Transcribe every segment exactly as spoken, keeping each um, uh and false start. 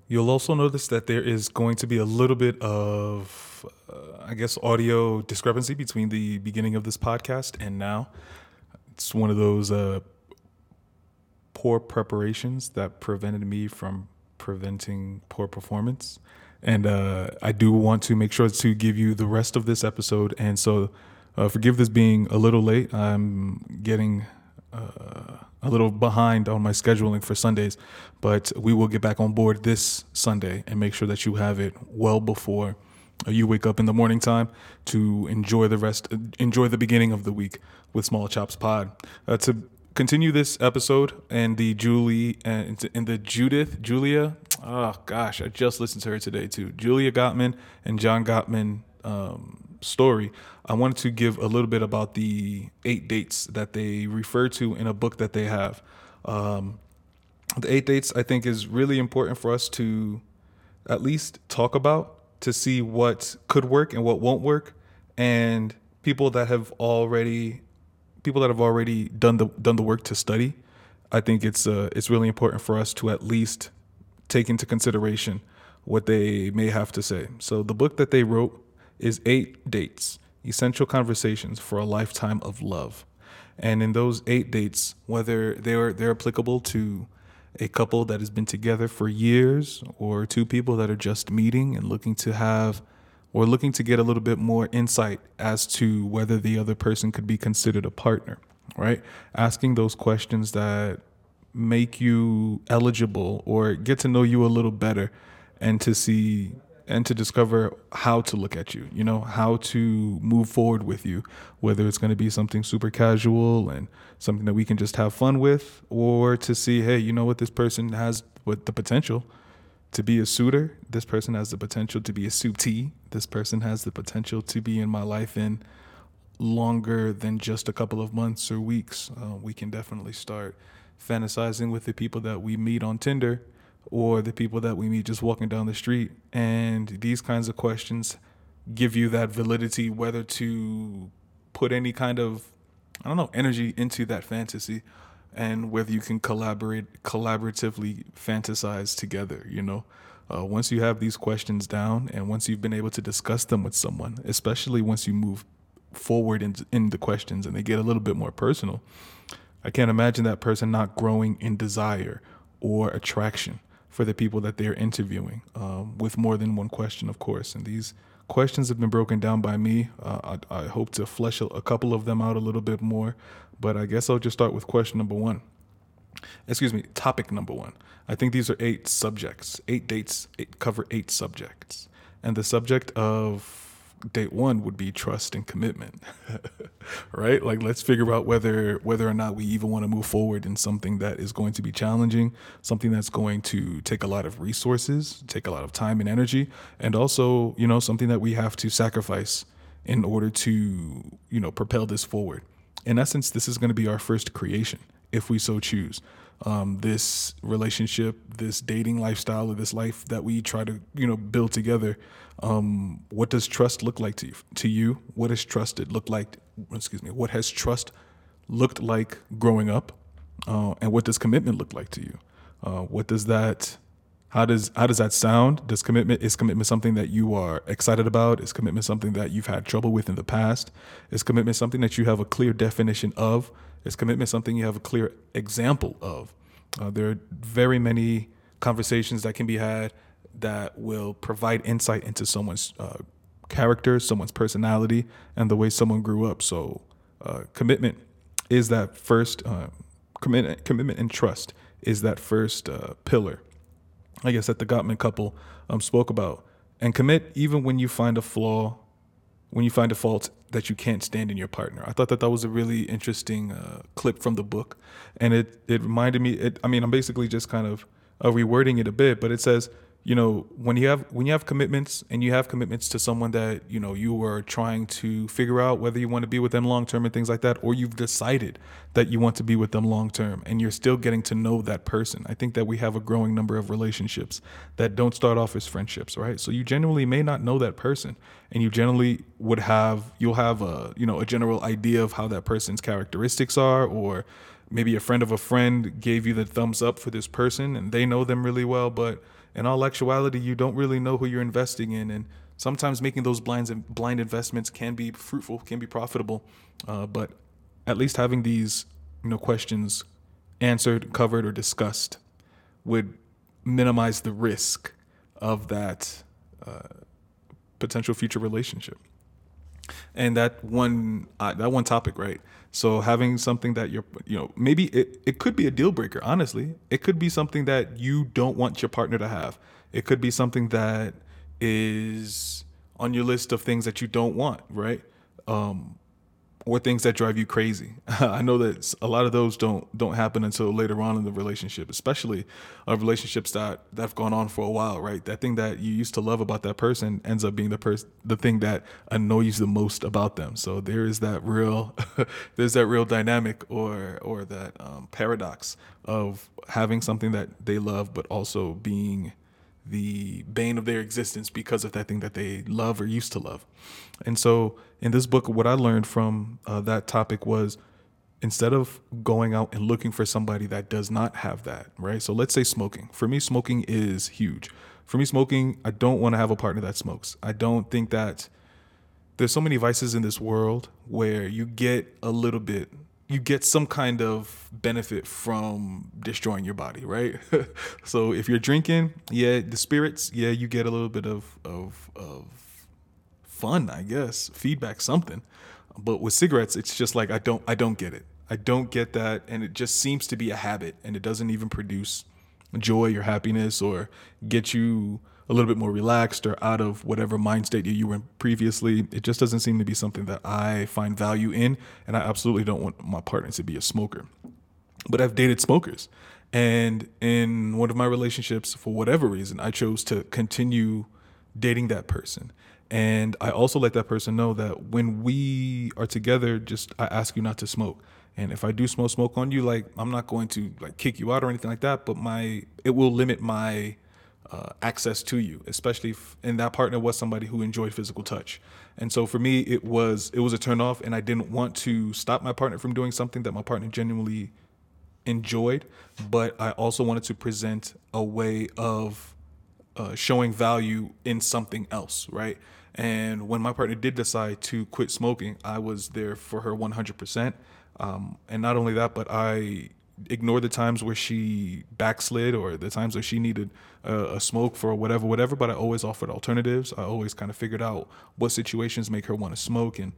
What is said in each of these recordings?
You'll also notice that there is going to be a little bit of, uh, I guess, audio discrepancy between the beginning of this podcast and now. It's one of those uh, poor preparations that prevented me from preventing poor performance. And uh, I do want to make sure to give you the rest of this episode. And so, uh, forgive this being a little late. I'm getting uh, a little behind on my scheduling for Sundays, but we will get back on board this Sunday and make sure that you have it well before uh, you wake up in the morning time to enjoy the rest, enjoy the beginning of the week with Small Chops Pod. Uh, to continue this episode and the Julie and, and the Judith, Julia, oh gosh, I just listened to her today too. Julia Gottman and John Gottman um, story. I wanted to give a little bit about the eight dates that they refer to in a book that they have. Um, the eight dates I think is really important for us to at least talk about to see what could work and what won't work, and people that have already people that have already done the done the work to study. I think it's uh, it's really important for us to at least take into consideration what they may have to say. So the book that they wrote is Eight Dates: Essential Conversations for a Lifetime of Love. And in those eight dates, whether they're they're applicable to a couple that has been together for years or two people that are just meeting and looking to have or looking to get a little bit more insight as to whether the other person could be considered a partner, right? Asking those questions that make you eligible or get to know you a little better and to see and to discover how to look at you, you know, how to move forward with you, whether it's going to be something super casual and something that we can just have fun with, or to see, hey, you know what, this person has what the potential to be a suitor. This person has the potential to be a suitee. This person has the potential to be in my life in longer than just a couple of months or weeks. Uh, we can definitely start fantasizing with the people that we meet on Tinder or the people that we meet just walking down the street. And these kinds of questions give you that validity, whether to put any kind of, I don't know, energy into that fantasy, and whether you can collaborate, collaboratively fantasize together, you know. Uh, once you have these questions down and once you've been able to discuss them with someone, especially once you move forward in, in the questions and they get a little bit more personal, I can't imagine that person not growing in desire or attraction for the people that they're interviewing, um, with more than one question, of course. And these questions have been broken down by me. Uh, I, I hope to flesh a, a couple of them out a little bit more, but I guess I'll just start with question number one. Excuse me, topic number one. I think these are eight subjects, eight dates, eight, cover eight subjects. And the subject of date one would be trust and commitment, right? Like, let's figure out whether whether or not we even want to move forward in something that is going to be challenging, something that's going to take a lot of resources, take a lot of time and energy, and also, you know, something that we have to sacrifice in order to, you know, propel this forward. In essence, this is going to be our first creation, if we so choose. Um, this relationship, this dating lifestyle, or this life that we try to, you know, build together. Um, what does trust look like to you? To you, what has trusted look like? Excuse me. What has trust looked like growing up, uh, and what does commitment look like to you? Uh, what does that? How does how does that sound? Does commitment is commitment something that you are excited about? Is commitment something that you've had trouble with in the past? Is commitment something that you have a clear definition of? Is commitment something you have a clear example of? Uh, there are very many conversations that can be had that will provide insight into someone's uh, character, someone's personality, and the way someone grew up. So uh, commitment is that first, uh, commitment, commitment and trust is that first uh, pillar, I guess, that the Gottman couple um, spoke about. And commit even when you find a flaw, when you find a fault that you can't stand in your partner. I thought that that was a really interesting uh, clip from the book. And it, it reminded me, it, I mean, I'm basically just kind of uh, rewording it a bit, but it says, you know, when you have when you have commitments and you have commitments to someone that, you know, you are trying to figure out whether you want to be with them long term and things like that, or you've decided that you want to be with them long term and you're still getting to know that person. I think that we have a growing number of relationships that don't start off as friendships, right? So you genuinely may not know that person, and you generally would have you'll have a, you know, a general idea of how that person's characteristics are, or maybe a friend of a friend gave you the thumbs up for this person and they know them really well, but in all actuality, you don't really know who you're investing in. And sometimes making those blind, blind investments can be fruitful, can be profitable. Uh, but at least having these, you know, questions answered, covered, or discussed would minimize the risk of that uh, potential future relationship. And that one, uh, that one topic, right? So having something that you're, you know, maybe it, it could be a deal breaker. Honestly, it could be something that you don't want your partner to have. It could be something that is on your list of things that you don't want, right? Um, or things that drive you crazy. I know that a lot of those don't don't happen until later on in the relationship, especially uh, relationships that that have gone on for a while, right? That thing that you used to love about that person ends up being the person, the thing that annoys you the most about them. So there is that real, there's that real dynamic or or that um, paradox of having something that they love, but also being the bane of their existence because of that thing that they love or used to love. And so in this book, what I learned from uh, that topic was instead of going out and looking for somebody that does not have that, right? So let's say smoking. For me, smoking is huge. For me, smoking, I don't want to have a partner that smokes. I don't think that there's so many vices in this world where you get a little bit you get some kind of benefit from destroying your body, right? So if you're drinking, yeah, the spirits, yeah, you get a little bit of, of, of fun, I guess, feedback, something. But with cigarettes, it's just like, I don't, I don't get it. I don't get that. And it just seems to be a habit and it doesn't even produce joy or happiness or get you a little bit more relaxed or out of whatever mind state you were in previously. It just doesn't seem to be something that I find value in. And I absolutely don't want my partner to be a smoker. But I've dated smokers. And in one of my relationships, for whatever reason, I chose to continue dating that person. And I also let that person know that when we are together, just I ask you not to smoke. And if I do smoke smoke on you, like I'm not going to like kick you out or anything like that, but my it will limit my Uh, access to you, especially if, and that partner was somebody who enjoyed physical touch. And so for me, it was it was a turn off, and I didn't want to stop my partner from doing something that my partner genuinely enjoyed, but I also wanted to present a way of uh, showing value in something else, right? And when my partner did decide to quit smoking, I was there for her one hundred percent. Um, and not only that, but I ignored the times where she backslid or the times where she needed uh, a smoke for whatever, whatever. But I always offered alternatives. I always kind of figured out what situations make her want to smoke and,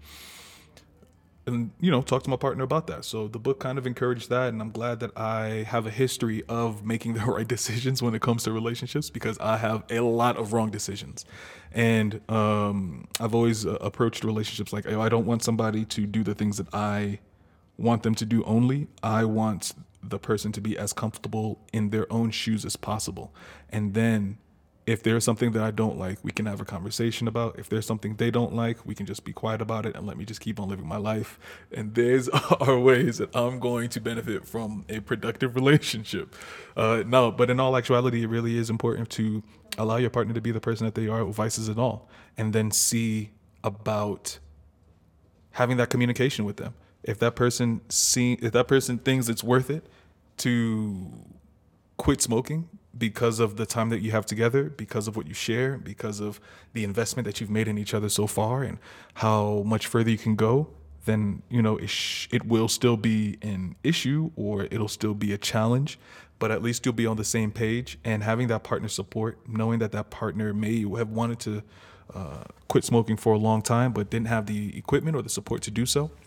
and, you know, talk to my partner about that. So the book kind of encouraged that. And I'm glad that I have a history of making the right decisions when it comes to relationships because I have a lot of wrong decisions. And um, I've always uh, approached relationships like, oh, I don't want somebody to do the things that I want them to do only. I want the person to be as comfortable in their own shoes as possible. And then if there's something that I don't like, we can have a conversation about. If there's something they don't like, we can just be quiet about it and let me just keep on living my life. And there's are ways that I'm going to benefit from a productive relationship. Uh, no, but in all actuality, it really is important to allow your partner to be the person that they are, vices and all, and then see about having that communication with them. If that person see, if that person thinks it's worth it to quit smoking because of the time that you have together, because of what you share, because of the investment that you've made in each other so far, and how much further you can go, then you know it, sh- it will still be an issue or it'll still be a challenge. But at least you'll be on the same page, and having that partner support, knowing that that partner may have wanted to uh, quit smoking for a long time, but didn't have the equipment or the support to do so.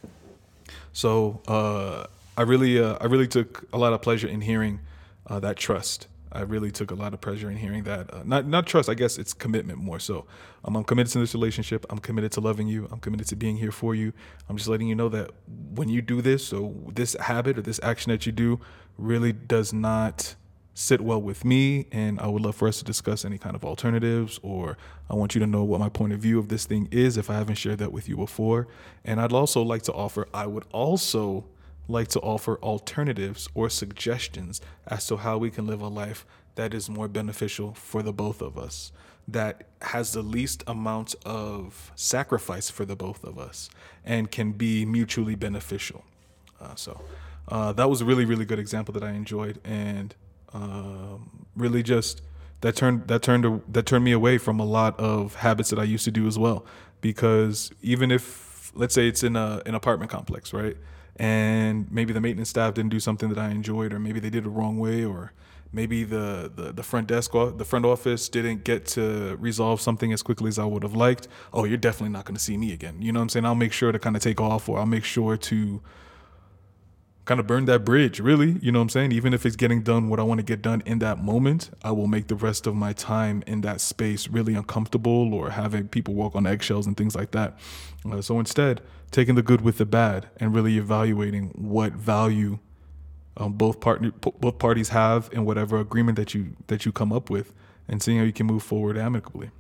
So uh, I really, uh, I really took a lot of pleasure in hearing uh, that trust. I really took a lot of pleasure in hearing that. Uh, not, not trust. I guess it's commitment more so. Um, I'm committed to this relationship. I'm committed to loving you. I'm committed to being here for you. I'm just letting you know that when you do this, so this habit or this action that you do, really does not sit well with me, and I would love for us to discuss any kind of alternatives, or I want you to know what my point of view of this thing is if I haven't shared that with you before. And I'd also like to offer, I would also like to offer alternatives or suggestions as to how we can live a life that is more beneficial for the both of us, that has the least amount of sacrifice for the both of us, and can be mutually beneficial. Uh, so Uh, that was a really, really good example that I enjoyed, and um, really just that turned that turned that turned me away from a lot of habits that I used to do as well. Because even if, let's say, it's in a an apartment complex, right, and maybe the maintenance staff didn't do something that I enjoyed, or maybe they did it the wrong way, or maybe the, the, the front desk, the front office didn't get to resolve something as quickly as I would have liked. Oh, you're definitely not going to see me again. You know what I'm saying? I'll make sure to kind of take off, or I'll make sure to kind of burn that bridge, really. You know what I'm saying? Even if it's getting done what I want to get done in that moment, I will make the rest of my time in that space really uncomfortable, or having people walk on eggshells and things like that. Uh, so instead, taking the good with the bad and really evaluating what value Um, both partner, both parties have in whatever agreement that you that you come up with, and seeing how you can move forward amicably.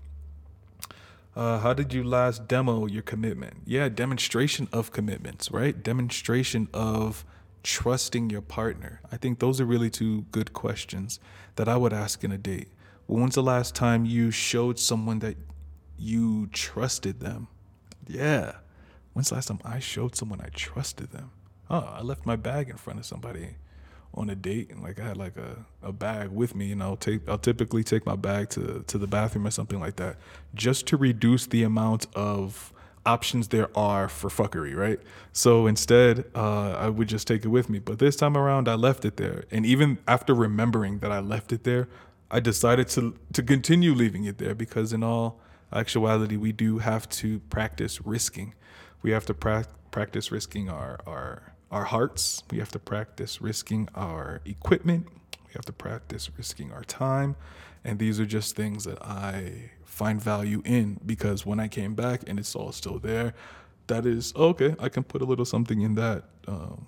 Uh, how did you last demo your commitment? Yeah, demonstration of commitments, right? Demonstration of trusting your partner. I think those are really two good questions that I would ask in a date. Well, when's the last time you showed someone that you trusted them? Yeah. When's the last time I showed someone I trusted them? Oh, I left my bag in front of somebody on a date, and like I had like a, a bag with me, and I'll take I'll typically take my bag to to the bathroom or something like that, just to reduce the amount of options there are for fuckery, right? So instead, uh, I would just take it with me. But this time around, I left it there, and even after remembering that I left it there, I decided to to continue leaving it there, because in all actuality, we do have to practice risking. We have to pra- practice risking our our our hearts. We have to practice risking our equipment. We have to practice risking our time. And these are just things that I find value in, because when I came back and it's all still there, that is, okay, I can put a little something in that. Um,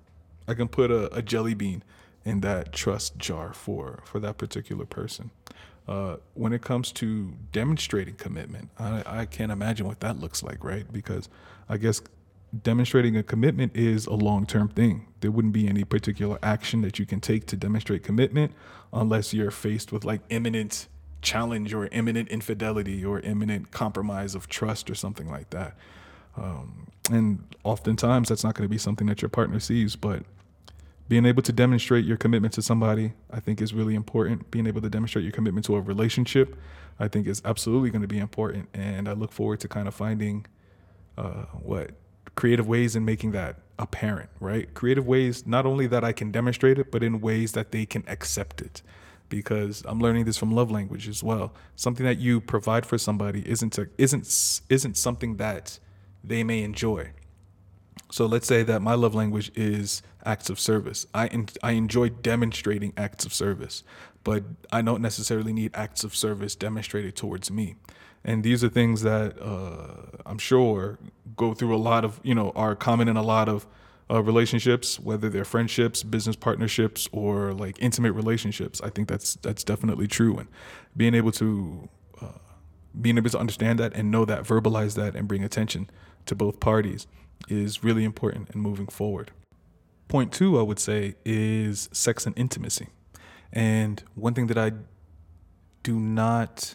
I can put a, a jelly bean in that trust jar for, for that particular person. Uh, when it comes to demonstrating commitment, I, I can't imagine what that looks like, right? Because I guess demonstrating a commitment is a long-term thing. There wouldn't be any particular action that you can take to demonstrate commitment unless you're faced with like imminent challenge or imminent infidelity or imminent compromise of trust or something like that. Um, and oftentimes that's not going to be something that your partner sees, but being able to demonstrate your commitment to somebody, I think, is really important. Being able to demonstrate your commitment to a relationship, I think, is absolutely going to be important. And I look forward to kind of finding uh, what creative ways in making that apparent, right? Creative ways, not only that I can demonstrate it, but in ways that they can accept it. Because I'm learning this from love language as well. Something that you provide for somebody isn't a, isn't isn't something that they may enjoy. So let's say that my love language is acts of service. I en- I enjoy demonstrating acts of service, but I don't necessarily need acts of service demonstrated towards me. And these are things that uh, I'm sure go through a lot of, you know, are common in a lot of uh, relationships, whether they're friendships, business partnerships, or like intimate relationships. I think that's that's definitely true. And being able to uh, being able to understand that and know that, verbalize that, and bring attention to both parties is really important in moving forward. Point two, I would say, is sex and intimacy. And one thing that I do not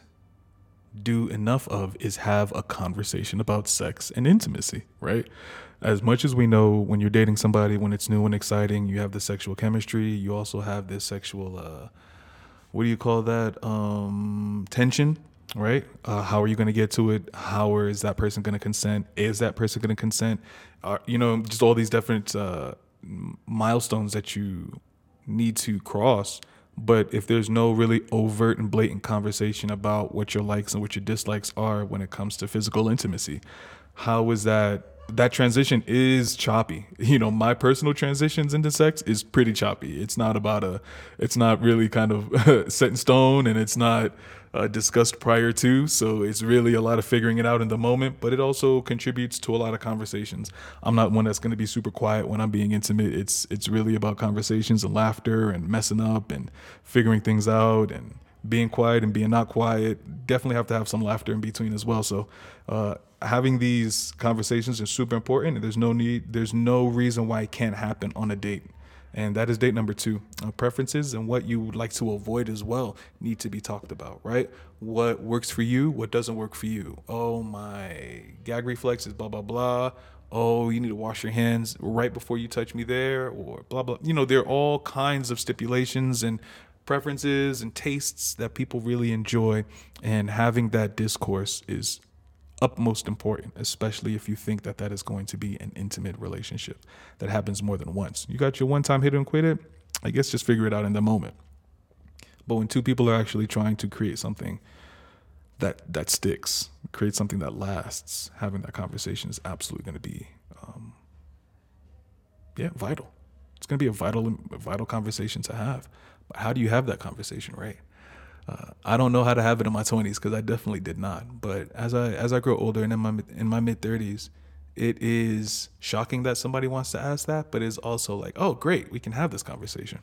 do enough of is have a conversation about sex and intimacy, right? As much as we know, when you're dating somebody, when it's new and exciting, you have the sexual chemistry. You also have this sexual, uh, what do you call that? Um, tension, right? Uh, how are you going to get to it? How is that person going to consent? Is that person going to consent? Uh, you know, just all these different uh, milestones that you need to cross. But if there's no really overt and blatant conversation about what your likes and what your dislikes are when it comes to physical intimacy, how is that? That transition is choppy. You know, my personal transitions into sex is pretty choppy. It's not about a, it's not really kind of set in stone, and it's not uh, discussed prior to. So it's really a lot of figuring it out in the moment, but it also contributes to a lot of conversations. I'm not one that's going to be super quiet when I'm being intimate. It's, it's really about conversations and laughter and messing up and figuring things out and being quiet and being not quiet. Definitely have to have some laughter in between as well. So, uh, having these conversations is super important, and there's no need, there's no reason why it can't happen on a date. And that is date number two. Uh, preferences and what you would like to avoid as well need to be talked about, right? What works for you, what doesn't work for you. Oh, my gag reflex is blah, blah, blah. oh, you need to wash your hands right before you touch me there, or blah, blah. You know, there are all kinds of stipulations and preferences and tastes that people really enjoy. And having that discourse is utmost important, especially if you think that that is going to be an intimate relationship that happens more than once. You got your one time hit and quit it, I guess just figure it out in the moment. But when two people are actually trying to create something that that sticks, create something that lasts, having that conversation is absolutely going to be, um, yeah, vital. It's going to be a vital, a vital conversation to have. But how do you have that conversation, right? Uh, I don't know how to have it in my twenties because I definitely did not. But as I as I grow older and in my in my mid thirties, it is shocking that somebody wants to ask that, but it's also like, oh, great, we can have this conversation.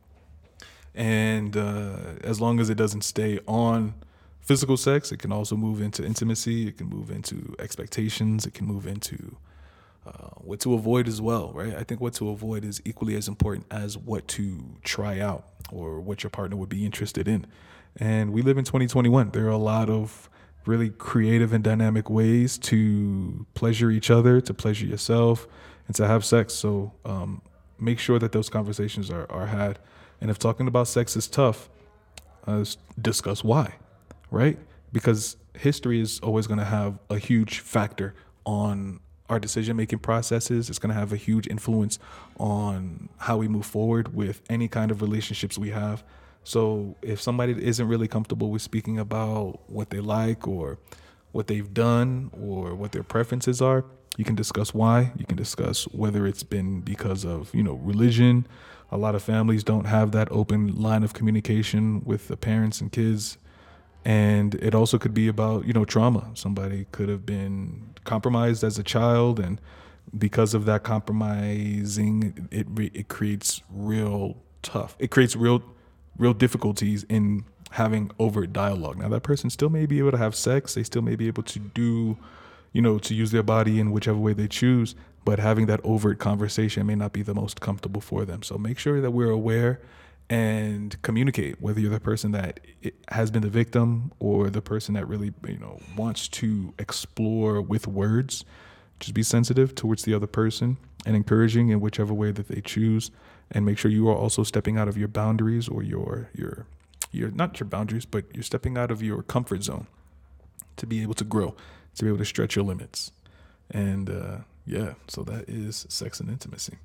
And uh, as long as it doesn't stay on physical sex, it can also move into intimacy. It can move into expectations. It can move into uh, what to avoid as well, right? I think what to avoid is equally as important as what to try out or what your partner would be interested in. And we live in twenty twenty-one. There are a lot of really creative and dynamic ways to pleasure each other, to pleasure yourself, and to have sex. So um, make sure that those conversations are, are had. And if talking about sex is tough, uh, discuss why, right? Because history is always going to have a huge factor on our decision-making processes. It's going to have a huge influence on how we move forward with any kind of relationships we have. So if somebody isn't really comfortable with speaking about what they like or what they've done or what their preferences are, you can discuss why. You can discuss whether it's been because of, you know, religion. A lot of families don't have that open line of communication with the parents and kids. And it also could be about, you know, trauma. Somebody could have been compromised as a child, and because of that compromising, it it creates real tough. It creates real real difficulties in having overt dialogue. Now, that person still may be able to have sex. They still may be able to do, you know, to use their body in whichever way they choose, but having that overt conversation may not be the most comfortable for them. So make sure that we're aware and communicate, whether you're the person that has been the victim or the person that really, you know, wants to explore with words. Just be sensitive towards the other person and encouraging in whichever way that they choose. And make sure you are also stepping out of your boundaries or your, your, your, not your boundaries, but you're stepping out of your comfort zone to be able to grow, to be able to stretch your limits. And uh, yeah, so that is sex and intimacy.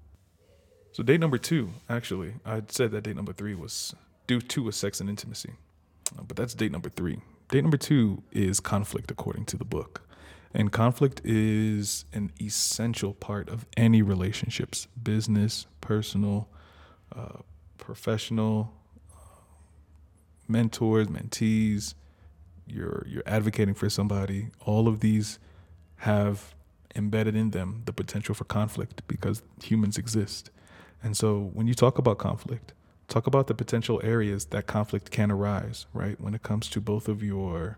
So date number two, actually, I said that date number three was, due two was sex and intimacy, uh, but that's date number three. Date number two is conflict, according to the book. And conflict is an essential part of any relationships, business, personal, uh, professional, uh, mentors, mentees, you're, you're advocating for somebody. All of these have embedded in them the potential for conflict because humans exist. And so when you talk about conflict, talk about the potential areas that conflict can arise, right? When it comes to both of your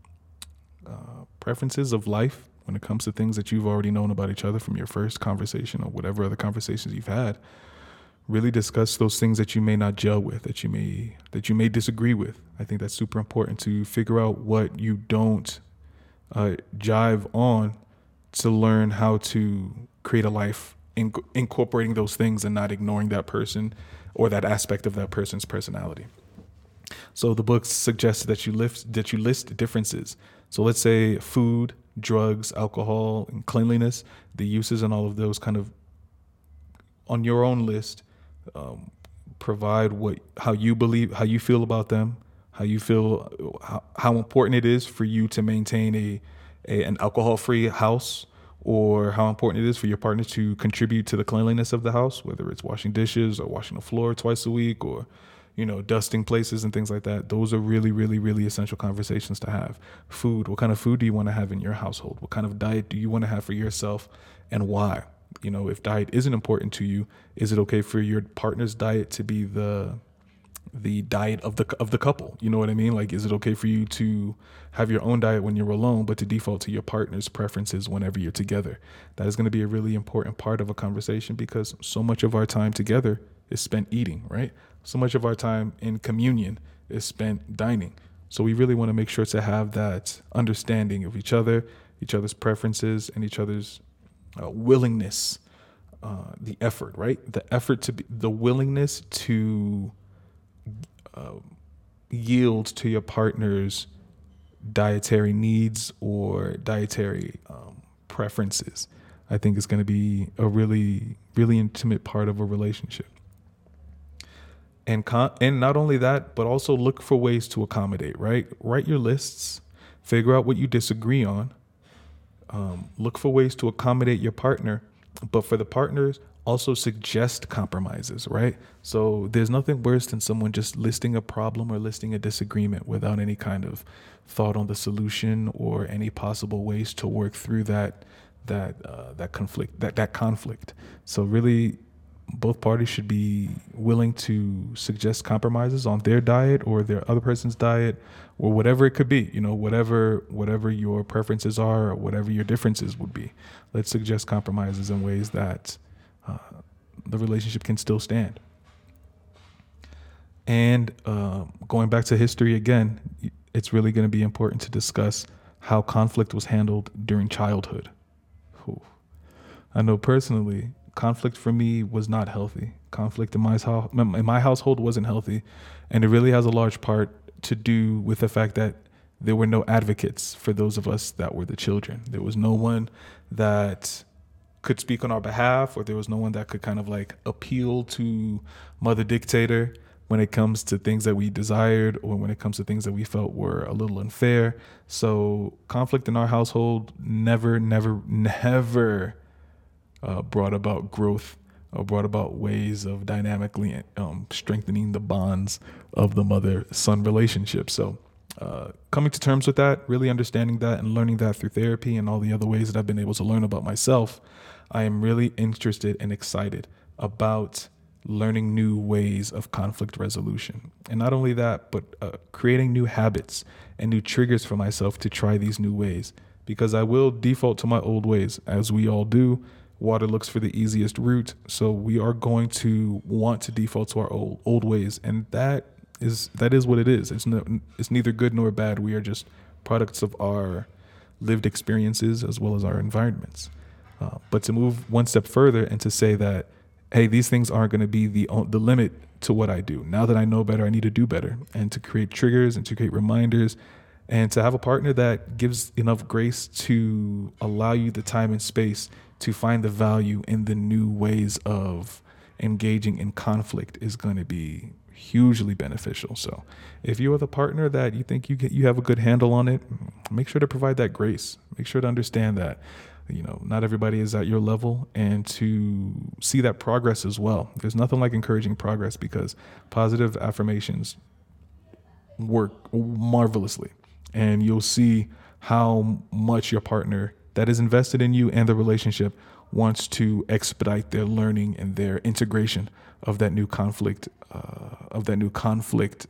uh, preferences of life, when it comes to things that you've already known about each other from your first conversation or whatever other conversations you've had, really discuss those things that you may not gel with, that you may that you may disagree with. I think that's super important to figure out what you don't uh, jive on to learn how to create a life in, incorporating those things and not ignoring that person or that aspect of that person's personality. So the book suggests that you list that you list differences. So let's say food, drugs, alcohol, and cleanliness, the uses and all of those kind of on your own list. Um, provide what how you believe, how you feel about them, how you feel, how, how important it is for you to maintain a, a an alcohol-free house, or how important it is for your partner to contribute to the cleanliness of the house, whether it's washing dishes or washing the floor twice a week or, you know, dusting places and things like that. Those are really, really, really essential conversations to have. Food, what kind of food do you want to have in your household? What kind of diet do you want to have for yourself, and why? You know, if diet isn't important to you, is it okay for your partner's diet to be the the diet of the of the couple? You know what I mean? Like, is it okay for you to have your own diet when you're alone, but to default to your partner's preferences whenever you're together? That is going to be a really important part of a conversation, because so much of our time together is spent eating, right? So much of our time in communion is spent dining. So we really want to make sure to have that understanding of each other, each other's preferences, and each other's uh, willingness, uh, the effort, right? The effort to be, the willingness to uh, yield to your partner's dietary needs or dietary um, preferences, I think is going to be a really, really intimate part of a relationship. And con- and not only that, but also look for ways to accommodate, right? Write your lists, figure out what you disagree on, um, look for ways to accommodate your partner. But for the partners, also suggest compromises, right? So there's nothing worse than someone just listing a problem or listing a disagreement without any kind of thought on the solution or any possible ways to work through that that uh, that conflict that that conflict. So really, both parties should be willing to suggest compromises on their diet or their other person's diet or whatever it could be, you know, whatever whatever your preferences are or whatever your differences would be. Let's suggest compromises in ways that uh, the relationship can still stand. And uh, going back to history again, it's really going to be important to discuss how conflict was handled during childhood. Whew. I know personally, conflict for me was not healthy. Conflict in my house, in my household wasn't healthy, and it really has a large part to do with the fact that there were no advocates for those of us that were the children. There was no one that could speak on our behalf, or there was no one that could kind of like appeal to Mother Dictator when it comes to things that we desired or when it comes to things that we felt were a little unfair. So conflict in our household never, never, never Uh, brought about growth or brought about ways of dynamically um, strengthening the bonds of the mother-son relationship. So uh, coming to terms with that, really understanding that and learning that through therapy and all the other ways that I've been able to learn about myself, I am really interested and excited about learning new ways of conflict resolution. And not only that, but uh, creating new habits and new triggers for myself to try these new ways, because I will default to my old ways, as we all do. Water looks for the easiest route, so we are going to want to default to our old old ways, and that is that is what it is. It's no, it's neither good nor bad. We are just products of our lived experiences as well as our environments. Uh, but to move one step further and to say that, hey, these things aren't going to be the the limit to what I do. Now that I know better, I need to do better, and to create triggers and to create reminders, and to have a partner that gives enough grace to allow you the time and space to find the value in the new ways of engaging in conflict is going to be hugely beneficial. So if you are the partner that you think you get, you have a good handle on it, make sure to provide that grace. Make sure to understand that, you know, not everybody is at your level, and to see that progress as well. There's nothing like encouraging progress, because positive affirmations work marvelously, and you'll see how much your partner that is invested in you and the relationship wants to expedite their learning and their integration of that new conflict, uh, of that new conflict.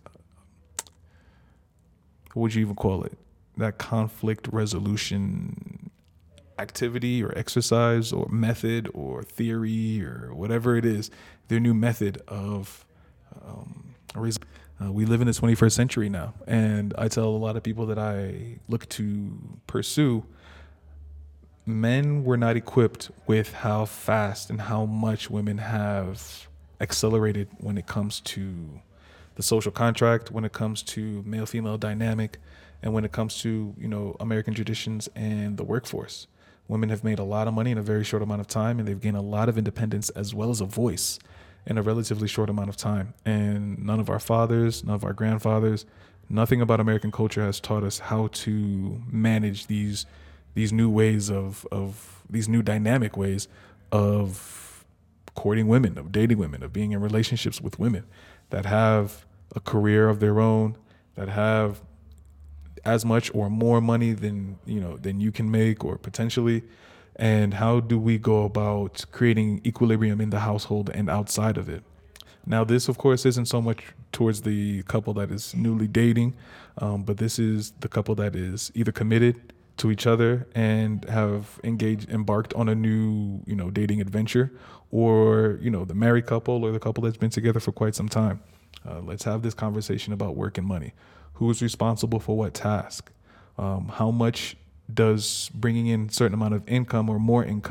What would you even call it? That conflict resolution activity or exercise or method or theory or whatever it is, their new method of um, raising. Uh, we live in the twenty-first century now, and I tell a lot of people that I look to pursue, men were not equipped with how fast and how much women have accelerated when it comes to the social contract, when it comes to male-female dynamic, and when it comes to, you know, American traditions and the workforce. Women have made a lot of money in a very short amount of time, and they've gained a lot of independence as well as a voice in a relatively short amount of time. And none of our fathers, none of our grandfathers, nothing about American culture has taught us how to manage these these new ways of, of these new dynamic ways of courting women, of dating women, of being in relationships with women that have a career of their own, that have as much or more money than, you know, than you can make or potentially. And how do we go about creating equilibrium in the household and outside of it? Now, this, of course, isn't so much towards the couple that is newly dating, um, but this is the couple that is either committed to each other and have engaged, embarked on a new, you know, dating adventure, or, you know, the married couple or the couple that's been together for quite some time. Uh, let's have this conversation about work and money. Who is responsible for what task? Um, how much does bringing in a certain amount of income or more income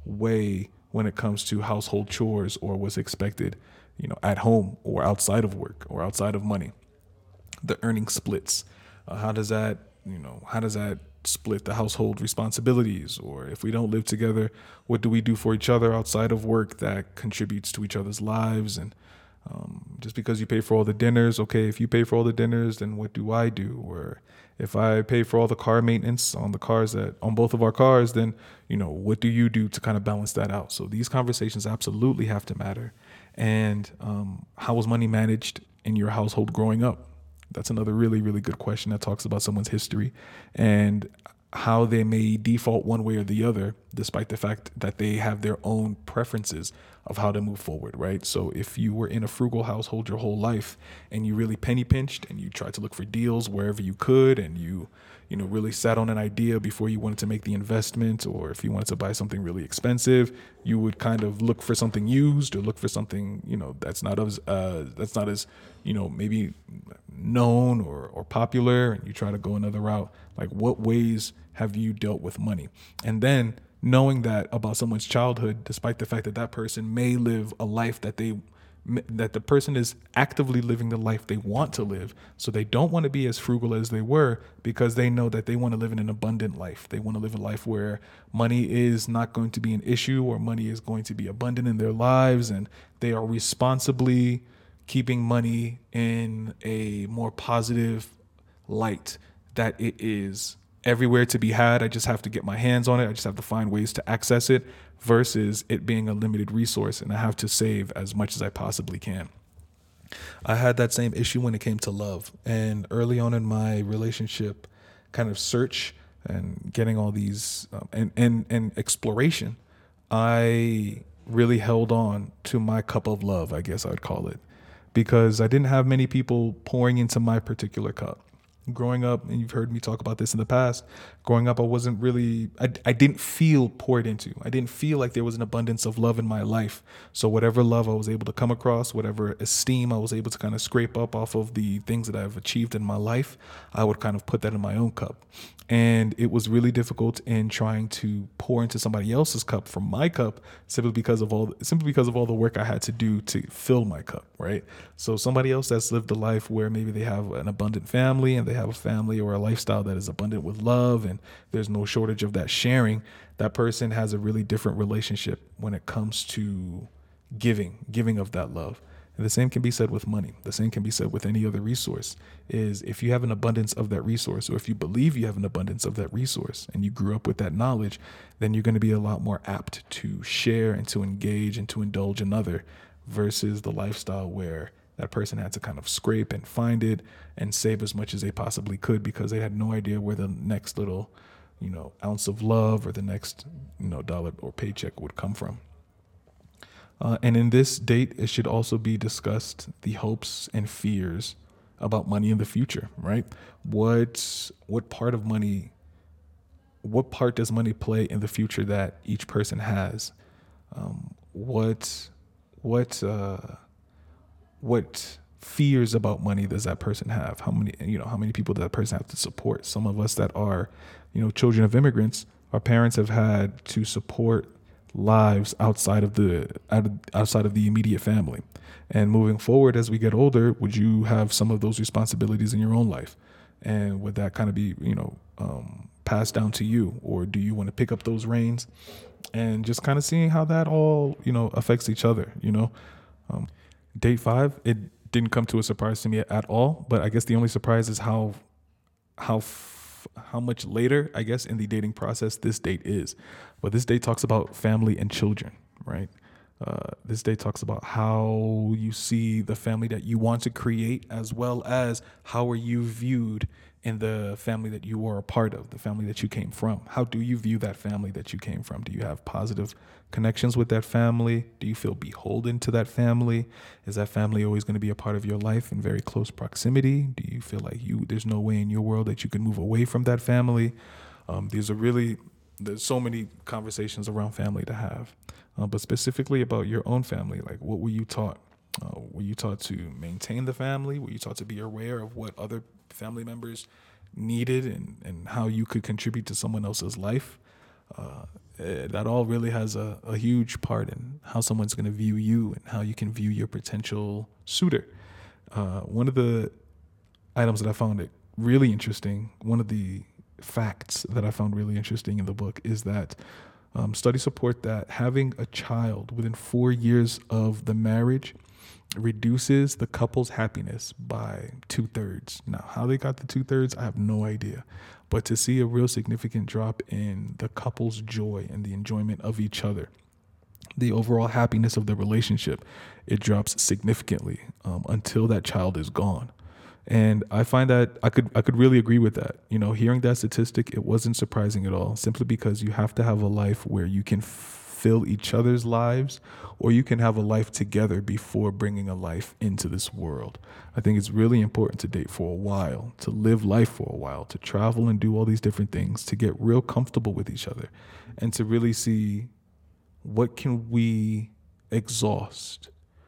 way when it comes to household chores or what's expected, you know, at home or outside of work or outside of money. The earning splits. Uh, how does that, you know, how does that split the household responsibilities? Or if we don't live together, what do we do for each other outside of work that contributes to each other's lives? And um, just because you pay for all the dinners, okay, if you pay for all the dinners, then what do I do? Or if I pay for all the car maintenance on the cars that on both of our cars, then, you know, what do you do to kind of balance that out? So these conversations absolutely have to matter. And um, how was money managed in your household growing up? That's another really, really good question that talks about someone's history and how they may default one way or the other, despite the fact that they have their own preferences of how to move forward, right? So if you were in a frugal household your whole life and you really penny pinched and you tried to look for deals wherever you could, and you, you know, really sat on an idea before you wanted to make the investment, or if you wanted to buy something really expensive, you would kind of look for something used or look for something, you know, that's not as, uh, that's not as, you know, maybe known or, or popular, and you try to go another route. Like, what ways have you dealt with money? And then knowing that about someone's childhood, despite the fact that that person may live a life that they that the person is actively living the life they want to live. So they don't want to be as frugal as they were because they know that they want to live in an abundant life. They want to live a life where money is not going to be an issue, or money is going to be abundant in their lives, and they are responsibly keeping money in a more positive light, that it is everywhere to be had. I just have to get my hands on it. I just have to find ways to access it, versus it being a limited resource and I have to save as much as I possibly can. I had that same issue when it came to love. And early on in my relationship kind of search and getting all these um, and, and, and exploration, I really held on to my cup of love, I guess I'd call it, because I didn't have many people pouring into my particular cup. Growing up, and you've heard me talk about this in the past, growing up, I wasn't really, I, I didn't feel poured into. I didn't feel like there was an abundance of love in my life. So whatever love I was able to come across, whatever esteem I was able to kind of scrape up off of the things that I've achieved in my life, I would kind of put that in my own cup. And it was really difficult in trying to pour into somebody else's cup from my cup, simply because of all simply because of all the work I had to do to fill my cup, right? So somebody else that's lived a life where maybe they have an abundant family, and they have a family or a lifestyle that is abundant with love, and there's no shortage of that sharing, that person has a really different relationship when it comes to giving, giving of that love. And the same can be said with money. The same can be said with any other resource. Is if you have an abundance of that resource, or if you believe you have an abundance of that resource and you grew up with that knowledge, then you're going to be a lot more apt to share and to engage and to indulge another, versus the lifestyle where that person had to kind of scrape and find it and save as much as they possibly could, because they had no idea where the next little, you know, ounce of love or the next, you know, dollar or paycheck would come from. Uh, and in this date, it should also be discussed the hopes and fears about money in the future, right? What what part of money, what part does money play in the future that each person has? Um, what what uh, what fears about money does that person have? How many you know how many people does that person have to support? Some of us that are, you know, children of immigrants, our parents have had to support lives outside of the outside of the immediate family. And moving forward, as we get older, would you have some of those responsibilities in your own life? And would that kind of be, you know, um, passed down to you? Or do you want to pick up those reins? And just kind of seeing how that all, you know, affects each other, you know. Um, date five, it didn't come to a surprise to me at all. But I guess the only surprise is how, how, f- how much later, I guess, in the dating process this date is. But this date talks about family and children, right? Uh, this day talks about how you see the family that you want to create, as well as how are you viewed in the family that you are a part of, the family that you came from. How do you view that family that you came from? Do you have positive connections with that family? Do you feel beholden to that family? Is that family always going to be a part of your life in very close proximity? Do you feel like you there's no way in your world that you can move away from that family? Um, these are really, there's so many conversations around family to have. Uh, but specifically about your own family, like what were you taught? Uh, were you taught to maintain the family? Were you taught to be aware of what other family members needed and, and how you could contribute to someone else's life? Uh, eh, that all really has a, a huge part in how someone's going to view you and how you can view your potential suitor. Uh, one of the items that I found it really interesting, one of the facts that I found really interesting in the book is that um, studies support that having a child within four years of the marriage reduces the couple's happiness by two thirds. Now, how they got the two thirds, I have no idea. But to see a real significant drop in the couple's joy and the enjoyment of each other, the overall happiness of the relationship, it drops significantly um, until that child is gone. And I find that I could I could really agree with that. You know, hearing that statistic, it wasn't surprising at all, simply because you have to have a life where you can fill each other's lives, or you can have a life together before bringing a life into this world. I think it's really important to date for a while, to live life for a while, to travel and do all these different things, to get real comfortable with each other, and to really see what can we exhaust,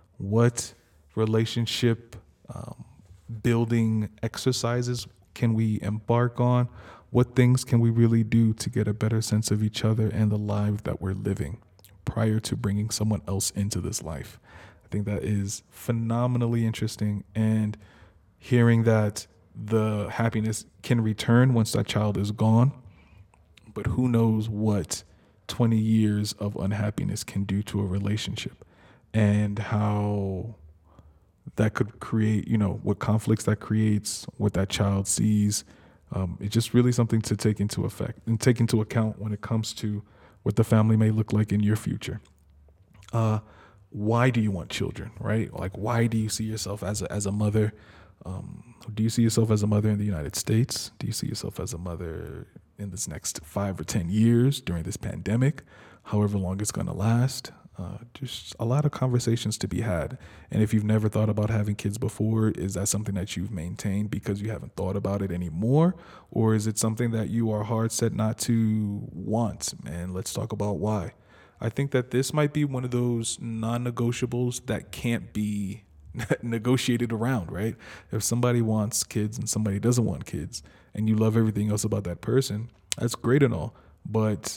what relationship um, building exercises can we embark on, what things can we really do to get a better sense of each other and the life that we're living prior to bringing someone else into this life. I think that is phenomenally interesting, and hearing that the happiness can return once that child is gone, but who knows what twenty years of unhappiness can do to a relationship, and how that could create, you know, what conflicts that creates, what that child sees. Um, it's just really something to take into effect and take into account when it comes to what the family may look like in your future. Uh, why do you want children, right? Like, why do you see yourself as a, as a mother? Um, do you see yourself as a mother in the United States? Do you see yourself as a mother in this next five or ten years during this pandemic, however long it's going to last? Uh, just a lot of conversations to be had. And if you've never thought about having kids before, is that something that you've maintained because you haven't thought about it anymore? Or is it something that you are hard set not to want? And let's talk about why. I think that this might be one of those non-negotiables that can't be negotiated around, right? If somebody wants kids and somebody doesn't want kids, and you love everything else about that person, that's great and all, but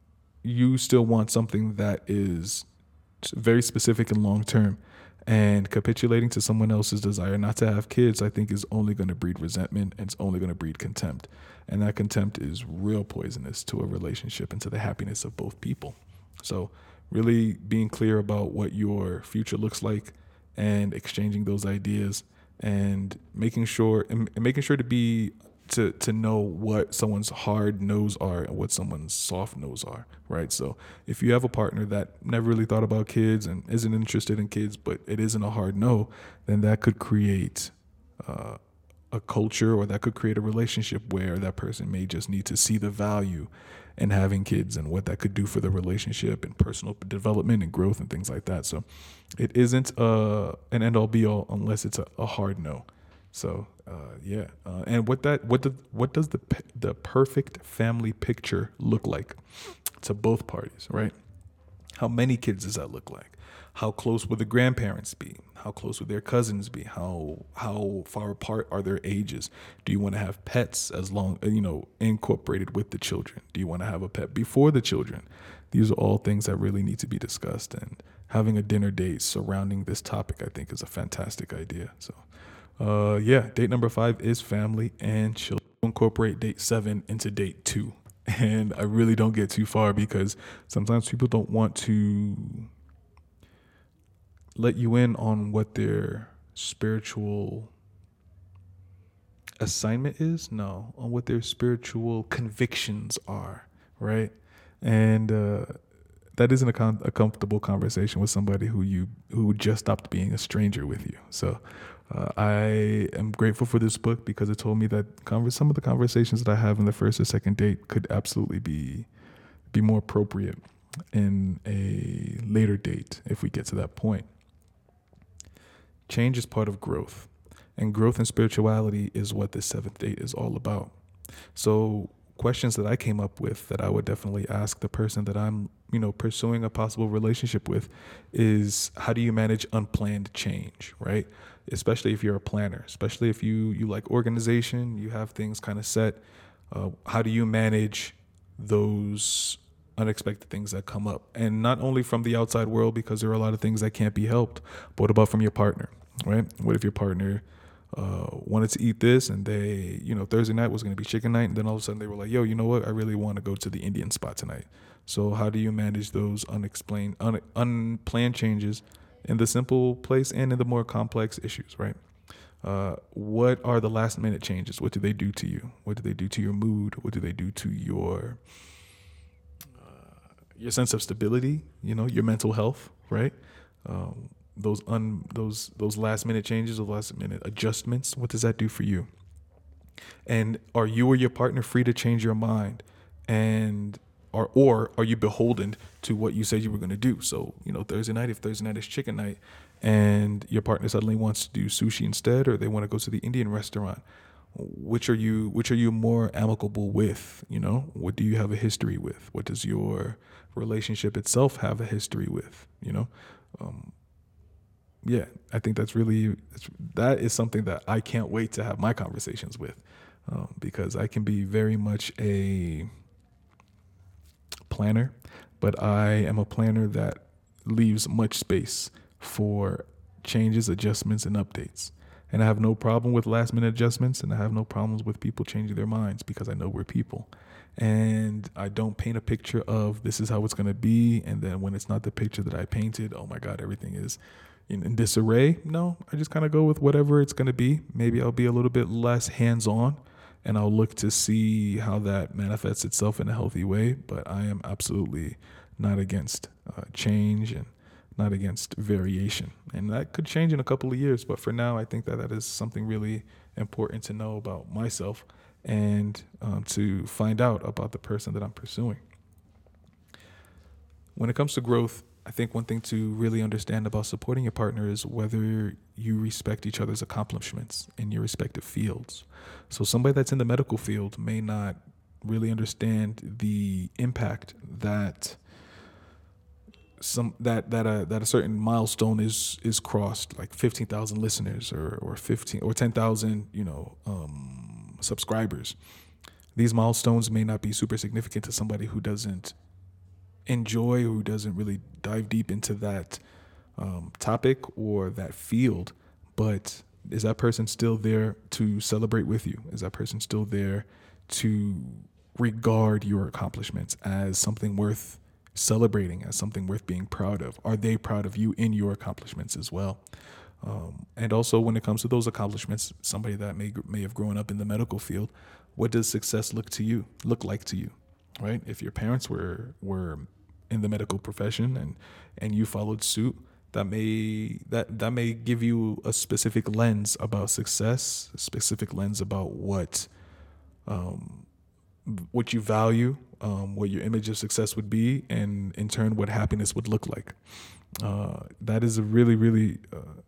you still want something that is very specific and long term. And capitulating to someone else's desire not to have kids, I think, is only going to breed resentment, and it's only going to breed contempt. And that contempt is real poisonous to a relationship and to the happiness of both people. So really being clear about what your future looks like and exchanging those ideas, and making sure and making sure to be to to know what someone's hard no's are and what someone's soft no's are, right? So if you have a partner that never really thought about kids and isn't interested in kids, but it isn't a hard no, then that could create uh, a culture, or that could create a relationship where that person may just need to see the value in having kids and what that could do for the relationship and personal development and growth and things like that. So it isn't uh, an end all be all unless it's a, a hard no. So uh, yeah, uh, and what that what the what does the the perfect family picture look like to both parties, right? How many kids does that look like? How close would the grandparents be? How close would their cousins be? How how far apart are their ages? Do you want to have pets as long, you know, incorporated with the children? Do you want to have a pet before the children? These are all things that really need to be discussed, and having a dinner date surrounding this topic, I think, is a fantastic idea. So. Uh, yeah, date number five is family and children. Incorporate date seven into date two. And I really don't get too far, because sometimes people don't want to let you in on what their spiritual assignment is. No, on what their spiritual convictions are, right? And uh, that isn't a, com- a comfortable conversation with somebody who you who just stopped being a stranger with you. So uh, I am grateful for this book, because it told me that converse, some of the conversations that I have in the first or second date could absolutely be be more appropriate in a later date if we get to that point. Change is part of growth, and growth and spirituality is what this seventh date is all about. So questions that I came up with that I would definitely ask the person that I'm, you know, pursuing a possible relationship with is, how do you manage unplanned change, right? Especially if you're a planner, especially if you, you like organization, you have things kind of set. Uh, how do you manage those unexpected things that come up. And not only from the outside world, because there are a lot of things that can't be helped, but what about from your partner, right? What if your partner uh, wanted to eat this and they, you know, Thursday night was going to be chicken night, and then all of a sudden they were like, yo, you know what? I really want to go to the Indian spot tonight. So how do you manage those unexplained, un- unplanned changes in the simple place and in the more complex issues, right? Uh, what are the last minute changes? What do they do to you? What do they do to your mood? What do they do to your uh, your sense of stability? You know, your mental health, right? Um, those un those those last minute changes, those last minute adjustments. What does that do for you? And are you or your partner free to change your mind? And or or are you beholden to what you said you were going to do? So, you know, Thursday night, if Thursday night is chicken night and your partner suddenly wants to do sushi instead, or they want to go to the Indian restaurant, which are you which are you more amicable with? You know, what do you have a history with? What does your relationship itself have a history with? You know, um, yeah, I think that's really that is something that I can't wait to have my conversations with, um, because I can be very much a planner, but I am a planner that leaves much space for changes, adjustments, and updates. And I have no problem with last minute adjustments, and I have no problems with people changing their minds, because I know we're people. And I don't paint a picture of this is how it's going to be, and then when it's not the picture that I painted, oh my God, everything is in, in disarray. No, I just kind of go with whatever it's going to be. Maybe I'll be a little bit less hands-on, and I'll look to see how that manifests itself in a healthy way. But I am absolutely not against uh, change and not against variation. And that could change in a couple of years. But for now, I think that that is something really important to know about myself and um, to find out about the person that I'm pursuing. When it comes to growth, I think one thing to really understand about supporting your partner is whether you respect each other's accomplishments in your respective fields. So somebody that's in the medical field may not really understand the impact that some that that a that a certain milestone is is crossed, like fifteen thousand listeners or or fifteen or ten thousand, you know, um, subscribers. These milestones may not be super significant to somebody who doesn't enjoy, who doesn't really dive deep into that um, topic or that field, but is that person still there to celebrate with you? Is that person still there to regard your accomplishments as something worth celebrating, as something worth being proud of? Are they proud of you in your accomplishments as well? Um, and also, when it comes to those accomplishments, somebody that may may have grown up in the medical field, what does success look to you, look like to you, right? If your parents were were in the medical profession and and you followed suit, that may that that may give you a specific lens about success, a specific lens about what um, what you value, um, what your image of success would be, and in turn, what happiness would look like. Uh, that is a really, really uh,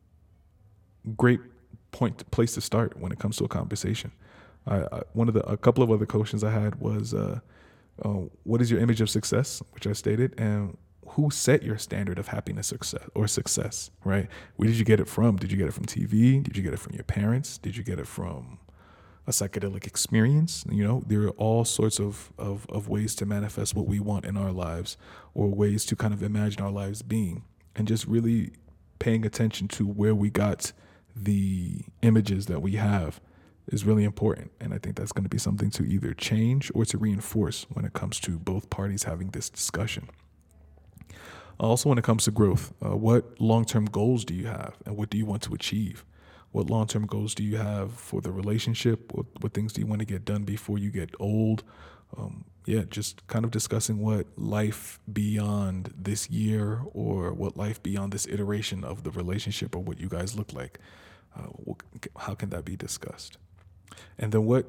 great point, place to start when it comes to a conversation. I, I, one of the, a couple of other questions I had was, uh, uh, what is your image of success, which I stated, and who set your standard of happiness success or success, right? Where did you get it from? Did you get it from T V? Did you get it from your parents? Did you get it from a psychedelic experience? You know, there are all sorts of, of, of ways to manifest what we want in our lives, or ways to kind of imagine our lives being, and just really paying attention to where we got the images that we have is really important. And I think that's going to be something to either change or to reinforce when it comes to both parties having this discussion. Also, when it comes to growth, uh, what long-term goals do you have, and what do you want to achieve? What long-term goals do you have for the relationship? What, what things do you want to get done before you get old? Um, yeah, just kind of discussing what life beyond this year, or what life beyond this iteration of the relationship, or what you guys look like. Uh, what, how can that be discussed? And then what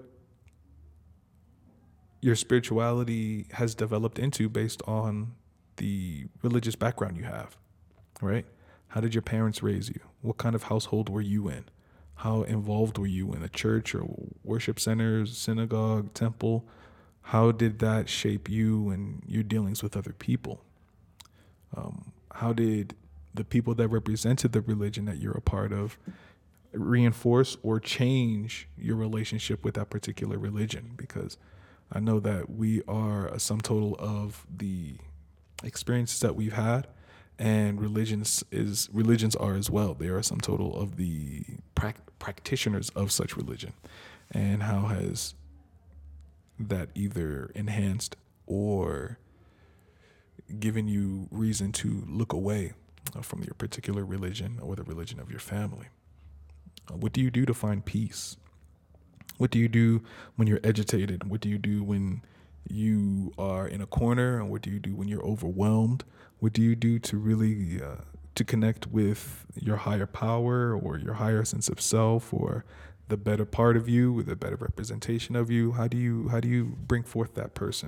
your spirituality has developed into based on the religious background you have, right? How did your parents raise you? What kind of household were you in? How involved were you in a church or worship centers, synagogue, temple? How did that shape you and your dealings with other people? Um, how did the people that represented the religion that you're a part of reinforce or change your relationship with that particular religion? Because I know that we are a sum total of the experiences that we've had, and religions is religions are as well. They are a sum total of the prac- practitioners of such religion, and how has that either enhanced or given you reason to look away uh, from your particular religion or the religion of your family. Uh, what do you do to find peace? What do you do when you're agitated? What do you do when you are in a corner? And what do you do when you're overwhelmed? What do you do to really uh, to connect with your higher power or your higher sense of self or the better part of you, the better representation of you? How do you how do you bring forth that person?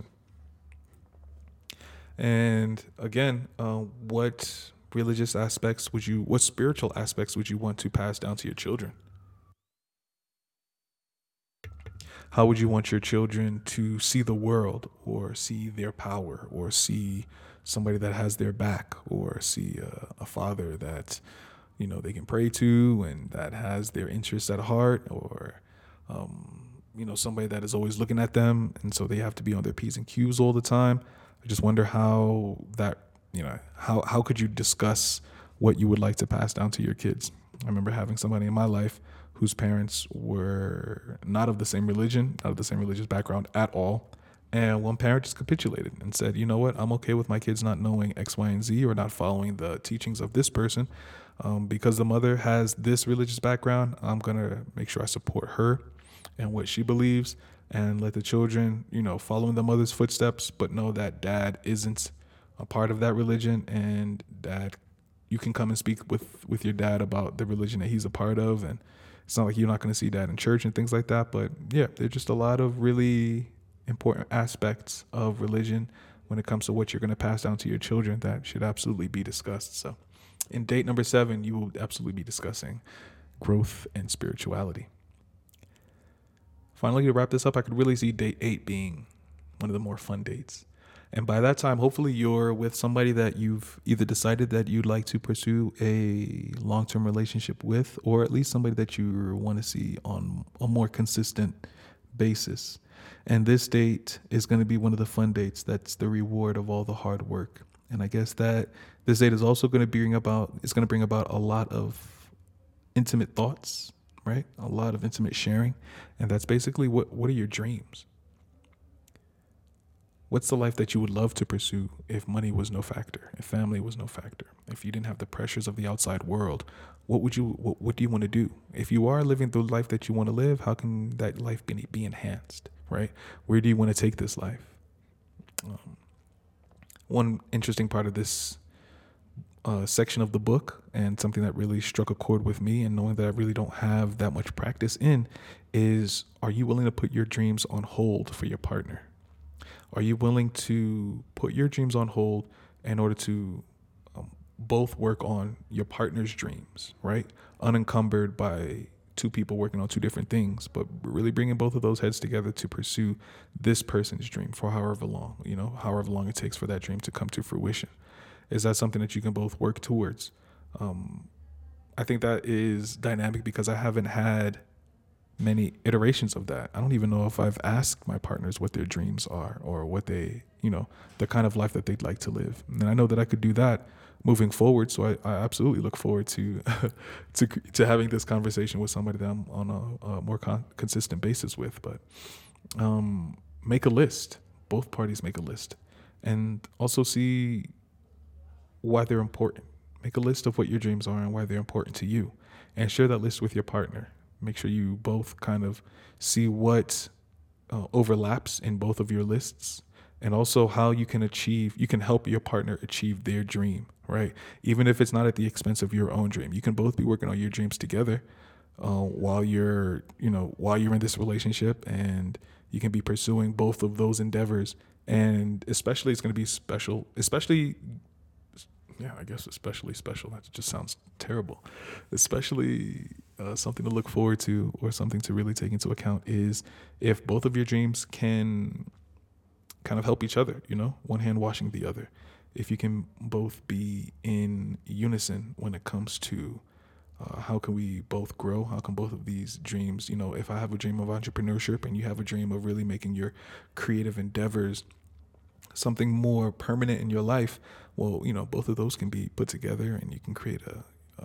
And again, uh, what religious aspects would you, what spiritual aspects would you want to pass down to your children? How would you want your children to see the world or see their power or see somebody that has their back or see a, a father that, you know, they can pray to and that has their interests at heart or, um, you know, somebody that is always looking at them. And so they have to be on their P's and Q's all the time. I just wonder how that, you know, how, how could you discuss what you would like to pass down to your kids? I remember having somebody in my life whose parents were not of the same religion, not of the same religious background at all. And one parent just capitulated and said, you know what, I'm okay with my kids not knowing X, Y, and Z or not following the teachings of this person. Um, because the mother has this religious background, I'm going to make sure I support her and what she believes and let the children, you know, follow in the mother's footsteps, but know that dad isn't a part of that religion and dad, you can come and speak with, with your dad about the religion that he's a part of. And it's not like you're not going to see dad in church and things like that. But yeah, there's just a lot of really important aspects of religion when it comes to what you're going to pass down to your children that should absolutely be discussed. So in date number seven, you will absolutely be discussing growth and spirituality. Finally, to wrap this up, I could really see date eight being one of the more fun dates. And by that time, hopefully you're with somebody that you've either decided that you'd like to pursue a long-term relationship with, or at least somebody that you want to see on a more consistent basis. And this date is going to be one of the fun dates. That's the reward of all the hard work. And I guess that this date is also going to bring about, it's going to bring about a lot of intimate thoughts, right? A lot of intimate sharing. And that's basically what, what are your dreams? What's the life that you would love to pursue if money was no factor, if family was no factor, if you didn't have the pressures of the outside world? What would you, what, what do you want to do? If you are living the life that you want to live, how can that life be, be enhanced, right? Where do you want to take this life? Um, one interesting part of this uh, section of the book, and something that really struck a chord with me, and knowing that I really don't have that much practice in, is are you willing to put your dreams on hold for your partner? Are you willing to put your dreams on hold in order to um, both work on your partner's dreams, right? Unencumbered by two people working on two different things, but really bringing both of those heads together to pursue this person's dream for however long, you know, however long it takes for that dream to come to fruition. Is that something that you can both work towards? Um, I think that is dynamic because I haven't had many iterations of that. I don't even know if I've asked my partners what their dreams are or what they, you know, the kind of life that they'd like to live. And I know that I could do that moving forward. So I, I absolutely look forward to, to, to having this conversation with somebody that I'm on a, a more con- consistent basis with. But um, make a list. Both parties make a list, and also see why they're important. Make a list of what your dreams are and why they're important to you, and share that list with your partner. Make sure you both kind of see what uh, overlaps in both of your lists, and also how you can achieve, you can help your partner achieve their dream, right? Even if it's not at the expense of your own dream, you can both be working on your dreams together uh, while you're, you know, while you're in this relationship, and you can be pursuing both of those endeavors. And especially, it's going to be special, especially yeah, I guess especially special. That just sounds terrible. Especially uh, something to look forward to, or something to really take into account, is if both of your dreams can kind of help each other, you know, one hand washing the other. If you can both be in unison when it comes to Uh, how can we both grow? How can both of these dreams, you know, if I have a dream of entrepreneurship and you have a dream of really making your creative endeavors something more permanent in your life, well, you know, both of those can be put together and you can create a,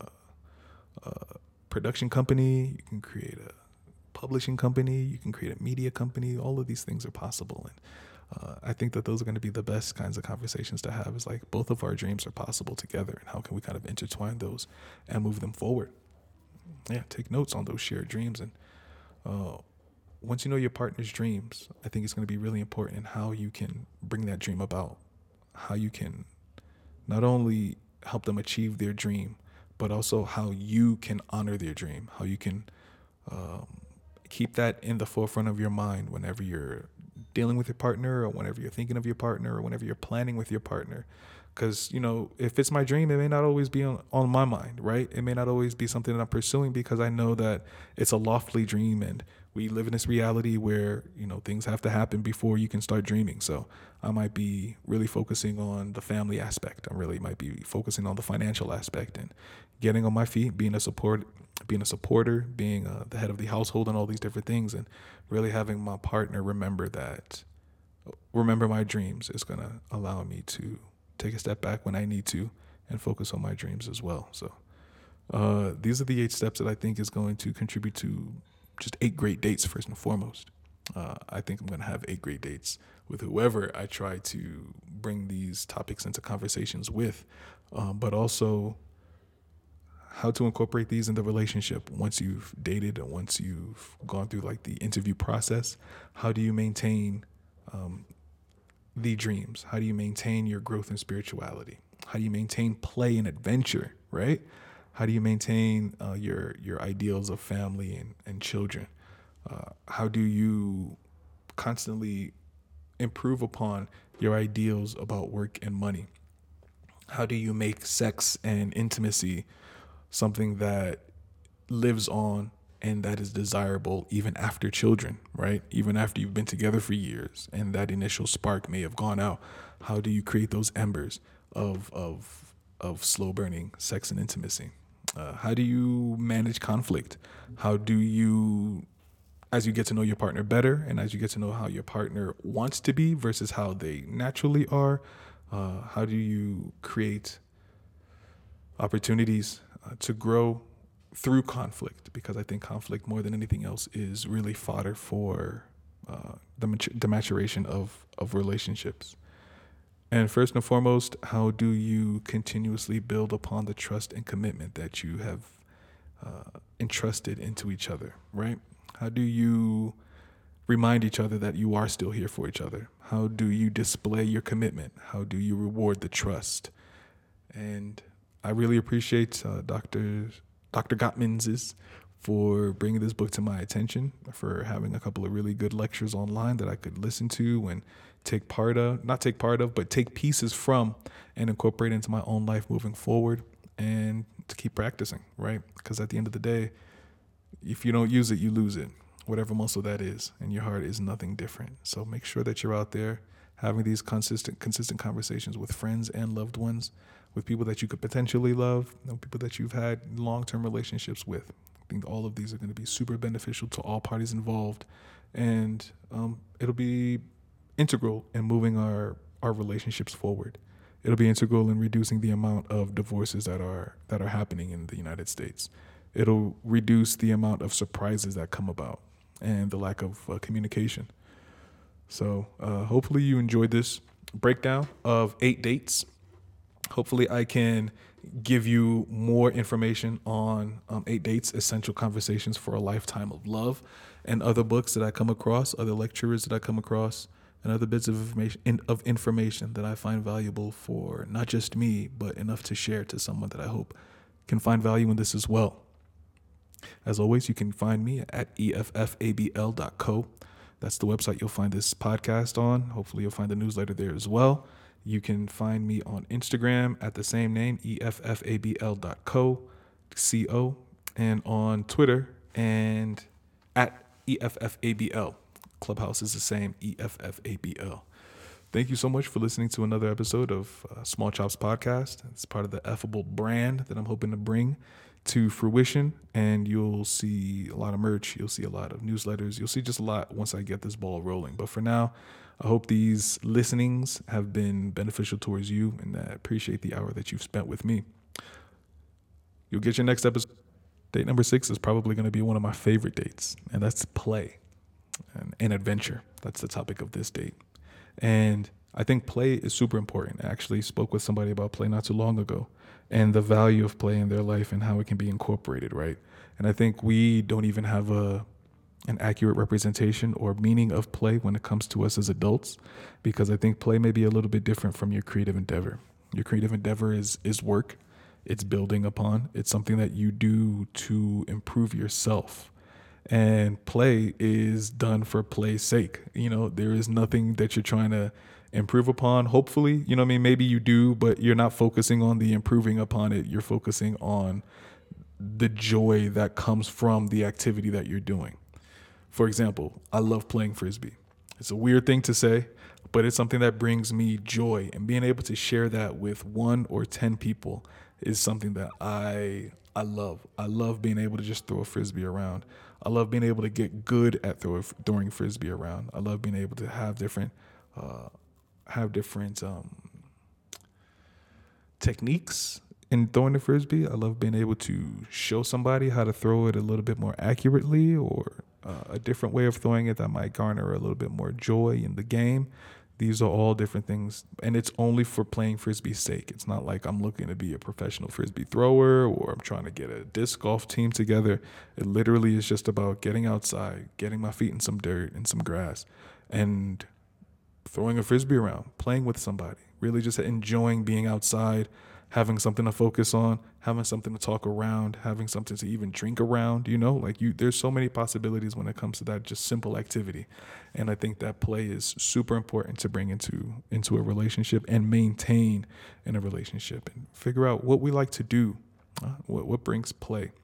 a, a production company, you can create a publishing company, you can create a media company. All of these things are possible. And uh, I think that those are going to be the best kinds of conversations to have, is like both of our dreams are possible together, and how can we kind of intertwine those and move them forward. Yeah, take notes on those shared dreams. And uh, once you know your partner's dreams, I think it's going to be really important in how you can bring that dream about, how you can not only help them achieve their dream, but also how you can honor their dream, how you can um, keep that in the forefront of your mind whenever you're dealing with your partner, or whenever you're thinking of your partner, or whenever you're planning with your partner. Because, you know, if it's my dream, it may not always be on, on my mind, right? It may not always be something that I'm pursuing, because I know that it's a lofty dream, and we live in this reality where, you know, things have to happen before you can start dreaming. So I might be really focusing on the family aspect. I really might be focusing on the financial aspect and getting on my feet, being a support, being a supporter, being uh, the head of the household, and all these different things, and really having my partner remember that, remember my dreams is going to allow me to take a step back when I need to and focus on my dreams as well. So uh, these are the eight steps that I think is going to contribute to just eight great dates, first and foremost. Uh, I think I'm going to have eight great dates with whoever I try to bring these topics into conversations with, um, but also how to incorporate these in the relationship once you've dated and once you've gone through like the interview process. How do you maintain um, the dreams? How do you maintain your growth in spirituality? How do you maintain play and adventure, right? How do you maintain uh, your your ideals of family and, and children? Uh, how do you constantly improve upon your ideals about work and money? How do you make sex and intimacy something that lives on and that is desirable even after children, right? Even after you've been together for years and that initial spark may have gone out. How do you create those embers of of of slow burning sex and intimacy? Uh, how do you manage conflict? How do you, as you get to know your partner better, and as you get to know how your partner wants to be versus how they naturally are, uh, how do you create opportunities uh, to grow through conflict? Because I think conflict, more than anything else, is really fodder for uh, the, matur- the maturation of, of relationships. And first and foremost, how do you continuously build upon the trust and commitment that you have uh, entrusted into each other, right? How do you remind each other that you are still here for each other? How do you display your commitment? How do you reward the trust? And I really appreciate uh, Doctor Doctor Gottman's for bringing this book to my attention, for having a couple of really good lectures online that I could listen to and take part of, not take part of, but take pieces from and incorporate into my own life moving forward, and to keep practicing, right? Because at the end of the day, if you don't use it, you lose it, whatever muscle that is, and your heart is nothing different. So make sure that you're out there having these consistent, consistent conversations with friends and loved ones, with people that you could potentially love, you know, people that you've had long-term relationships with. I think all of these are going to be super beneficial to all parties involved, and um, it'll be integral in moving our, our relationships forward. It'll be integral in reducing the amount of divorces that are that are happening in the United States. It'll reduce the amount of surprises that come about and the lack of uh, communication. So uh, hopefully you enjoyed this breakdown of eight dates. Hopefully I can give you more information on um, Eight Dates, Essential Conversations for a Lifetime of Love, and other books that I come across, other lecturers that I come across, and other bits of information of information that I find valuable for not just me, but enough to share to someone that I hope can find value in this as well. As always, you can find me at E F F A B L dot co. That's the website you'll find this podcast on. Hopefully you'll find the newsletter there as well. You can find me on Instagram at the same name, E F F A B L dot co, C O, and on Twitter and at E F F A B L. Clubhouse is the same, E F F A B L. Thank you so much for listening to another episode of uh, Small Chops Podcast. It's part of the Effable brand that I'm hoping to bring to fruition, and you'll see a lot of merch, you'll see a lot of newsletters, you'll see just a lot once I get this ball rolling. But for now, I hope these listenings have been beneficial towards you, and I appreciate the hour that you've spent with me. You'll get your next episode. Date number six is probably going to be one of my favorite dates, and that's play and, and adventure. That's the topic of this date. And I think play is super important. I actually spoke with somebody about play not too long ago, and the value of play in their life and how it can be incorporated, right? And I think we don't even have a an accurate representation or meaning of play when it comes to us as adults, because I think play may be a little bit different from your creative endeavor. Your creative endeavor is is work. It's building upon. It's something that you do to improve yourself. And play is done for play's sake. You know, there is nothing that you're trying to improve upon. Hopefully, you know what I mean? Maybe you do, but you're not focusing on the improving upon it. You're focusing on the joy that comes from the activity that you're doing. For example, I love playing Frisbee. It's a weird thing to say, but it's something that brings me joy. And being able to share that with one or ten people is something that I I love. I love being able to just throw a Frisbee around. I love being able to get good at throw, throwing Frisbee around. I love being able to have different uh, have different um, techniques in throwing the Frisbee. I love being able to show somebody how to throw it a little bit more accurately, or uh, a different way of throwing it that might garner a little bit more joy in the game. These are all different things, and it's only for playing Frisbee's sake. It's not like I'm looking to be a professional Frisbee thrower or I'm trying to get a disc golf team together. It literally is just about getting outside, getting my feet in some dirt and some grass, and throwing a Frisbee around, playing with somebody, really just enjoying being outside, having something to focus on, having something to talk around, having something to even drink around, you know, like you, there's so many possibilities when it comes to that just simple activity. And I think that play is super important to bring into, into a relationship and maintain in a relationship, and figure out what we like to do, uh, what, what brings play.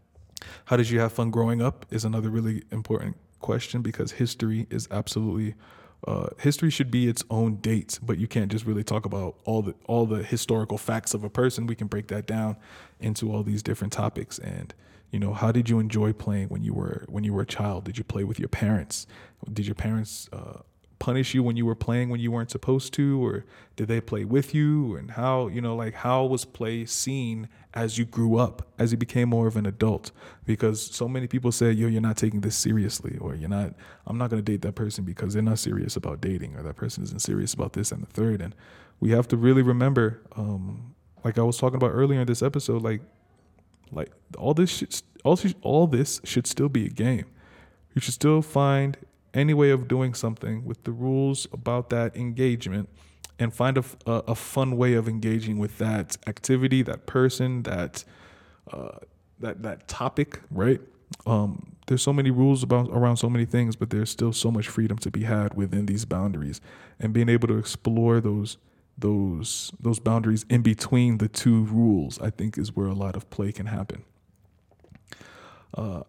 How did you have fun growing up is another really important question, because history is absolutely Uh, history should be its own date, but you can't just really talk about all the all the historical facts of a person. We can break that down into all these different topics. And you know, how did you enjoy playing when you were when you were a child? Did you play with your parents? Did your parents uh, punish you when you were playing when you weren't supposed to, or did they play with you? And how, you know, like how was play seen as you grew up, as you became more of an adult? Because so many people say, yo, you're not taking this seriously, or you're not, I'm not going to date that person because they're not serious about dating, or that person isn't serious about this and the third. And we have to really remember, um, like I was talking about earlier in this episode, like, like all this should, all, all this should still be a game. You should still find any way of doing something with the rules about that engagement, and find a, a, a fun way of engaging with that activity, that person, that uh, that that topic, right? Um, there's so many rules about around so many things, but there's still so much freedom to be had within these boundaries, and being able to explore those those those boundaries in between the two rules, I think, is where a lot of play can happen. Uh,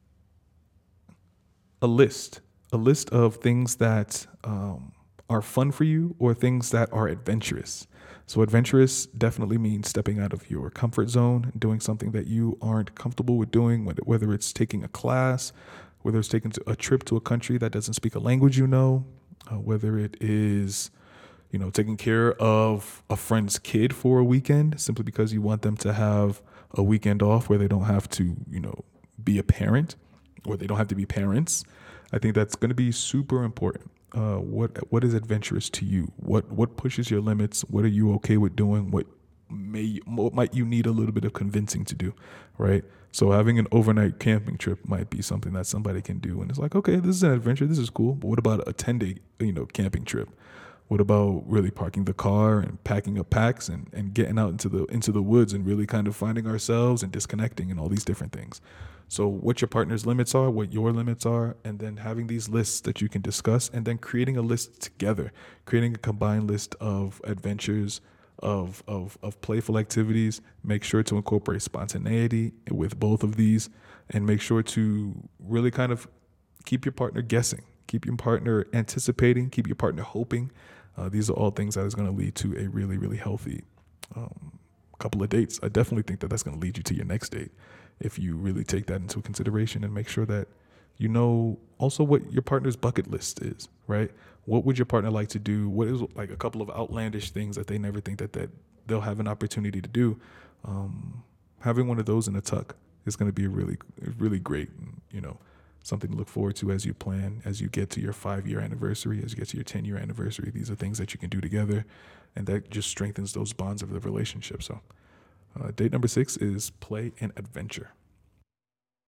a list, a list of things that um, are fun for you, or things that are adventurous. So adventurous definitely means stepping out of your comfort zone, doing something that you aren't comfortable with doing, whether it's taking a class, whether it's taking a trip to a country that doesn't speak a language you know, uh, whether it is, you know, taking care of a friend's kid for a weekend simply because you want them to have a weekend off where they don't have to, you know, be a parent, or they don't have to be parents. I think that's going to be super important. Uh, what what is adventurous to you? What what pushes your limits? What are you okay with doing? What may what might you need a little bit of convincing to do, right? So having an overnight camping trip might be something that somebody can do, and it's like, okay, this is an adventure, this is cool. But what about a ten day, you know, camping trip? What about really parking the car and packing up packs and, and getting out into the into the woods and really kind of finding ourselves and disconnecting and all these different things? So what your partner's limits are, what your limits are, and then having these lists that you can discuss, and then creating a list together, creating a combined list of adventures, of of of playful activities. Make sure to incorporate spontaneity with both of these, and make sure to really kind of keep your partner guessing, keep your partner anticipating, keep your partner hoping. Uh, these are all things that is going to lead to a really, really healthy um, couple of dates. I definitely think that that's going to lead you to your next date if you really take that into consideration and make sure that you know also what your partner's bucket list is, right? What would your partner like to do? What is like a couple of outlandish things that they never think that, that they'll have an opportunity to do? Um, having one of those in a tuck is going to be a really, really great, you know, something to look forward to as you plan, as you get to your five-year anniversary, as you get to your ten-year anniversary. These are things that you can do together, and that just strengthens those bonds of the relationship. So uh, date number six is play and adventure.